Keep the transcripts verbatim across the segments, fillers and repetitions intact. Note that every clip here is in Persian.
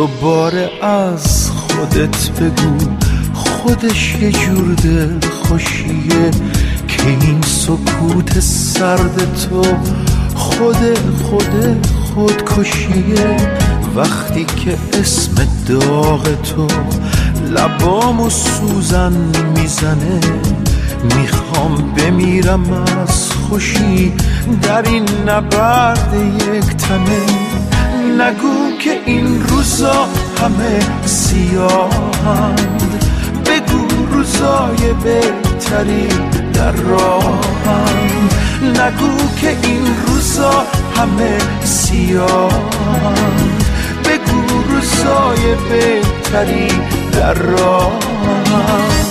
دوباره از خودت بگو خودش یه جور دل خوشیه که این سکوت سرد تو خود خود خودکشیه. وقتی که اسم داغ تو لبامو سوزن میزنه میخوام بمیرم از خوشی در این نبرد یک تنه. نگو که این روزا همه سیاهند، بگو روزای بهتری در راهند. نگو که این روزا همه سیاهند، بگو روزای بهتری در راهند.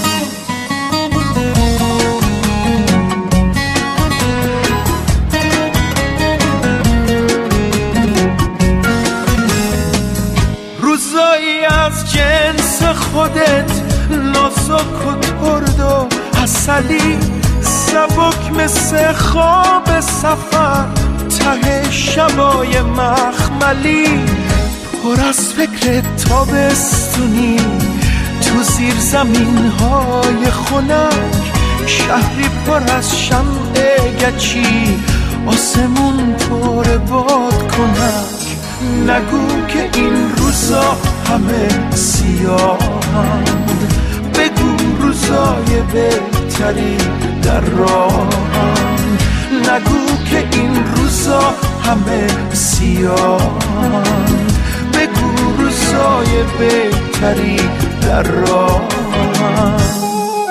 روزایی از جنس خودت نازک و ترد و عسلی، سبک مثل خواب سفر ته شبای مخملی، پر از فکر تابستونی تو زیر زمین های خنک، شهری پر از شمع گچی آسمون پر باد کنک. نگو که این روزا همه سیاهند، بگو روزای بهتری در راهند. نگو که این روزا همه سیاهند، بگو روزای بهتری در راهند.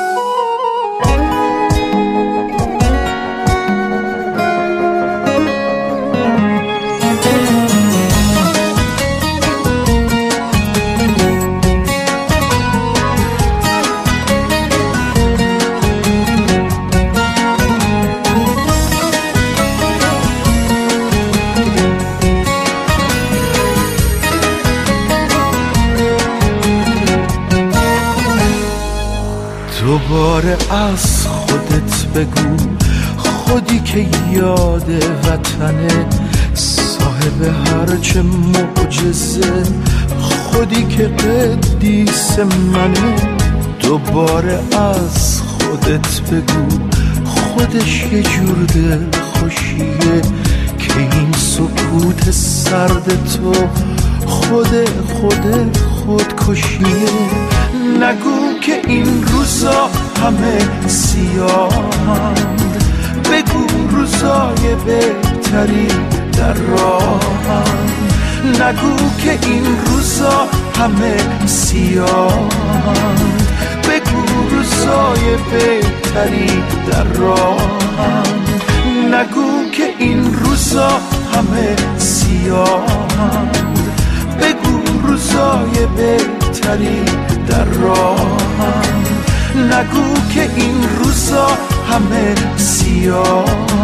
دوباره از خودت بگو خودی که یاد وطنه، صاحب هرچه معجزه، خودی که قدیس منه. دوباره از خودت بگو خودش یه جور دل خوشیه که این سکوت سرد تو خود خود خودکشیه. نگو که این روزا همه سیاهند، بگو روزای بهتری در راهند. نگو که این روزا همه سیاهند، بگو روزای بهتری در راهند. نگو که این روزا همه سیاهند، بگو روزای بهتری در راهند. نگو که این روزا همه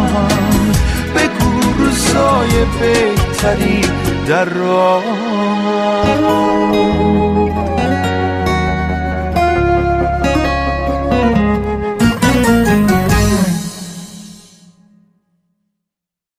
سیاهند، بگو روزای بهتری در راهند.